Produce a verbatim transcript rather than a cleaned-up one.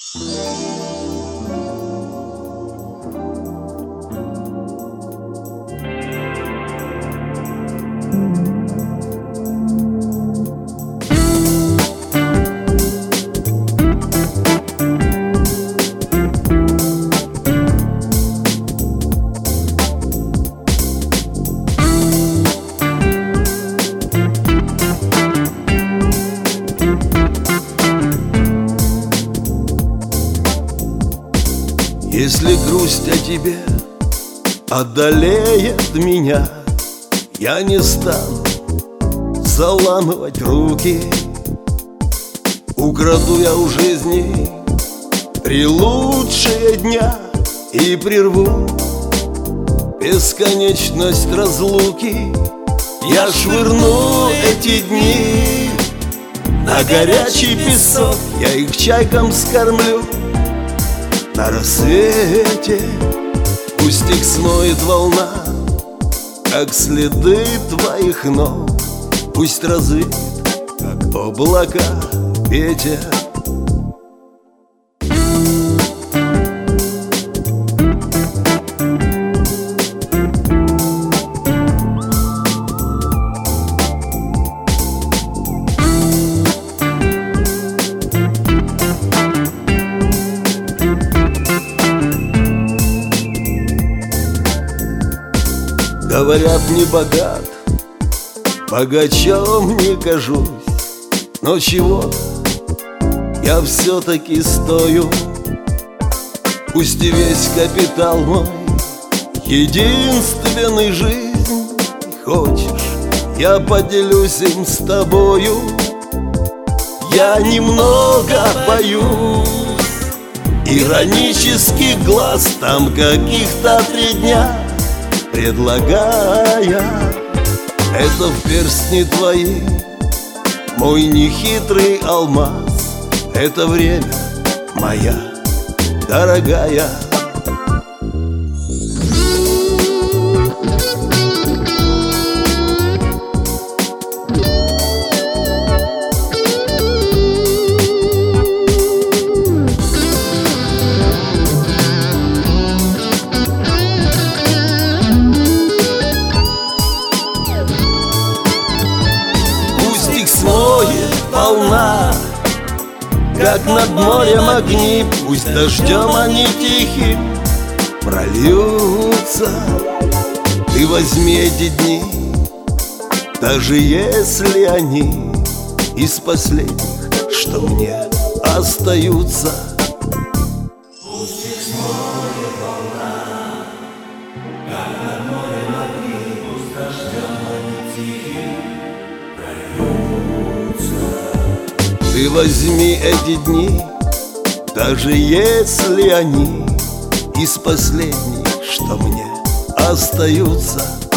Если грусть о тебе одолеет меня, я не стану заламывать руки. Украду я у жизни три лучшие дня и прерву бесконечность разлуки. Я швырну эти дни на горячий песок, я их чайкам скормлю на рассвете. Пусть их смоет волна, как следы твоих ног. Пусть разыт, как облака, ветер. Говорят, не богат, богачом не кажусь, но чего я все-таки стою. Пусть и весь капитал мой единственный жизнь, хочешь, я поделюсь им с тобою. Я немного боюсь иронических глаз там каких-то три дня, предлагая это в перстни твои, мой нехитрый алмаз. Это время, моя дорогая. Волна, как над морем огни, пусть дождем они тихим прольются. Ты возьми эти дни, даже если они из последних, что мне остаются. Пусть их смоет волна, как над морем огни, пусть дождем они тихим прольются. Ты возьми эти дни, даже если они из последних, что мне остаются.